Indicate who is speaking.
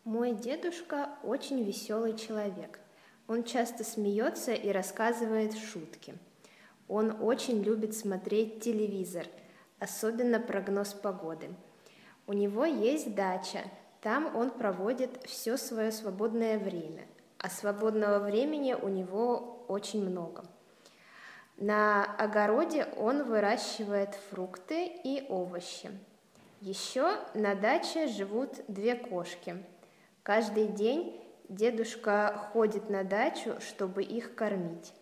Speaker 1: Мой дедушка очень веселый человек. Он часто смеется и рассказывает шутки. Он очень любит смотреть телевизор, особенно прогноз погоды. У него есть дача, там он проводит все свое свободное время, а свободного времени у него очень много. На огороде он выращивает фрукты и овощи. Еще на даче живут две кошки. Каждый день дедушка ходит на дачу, чтобы их кормить.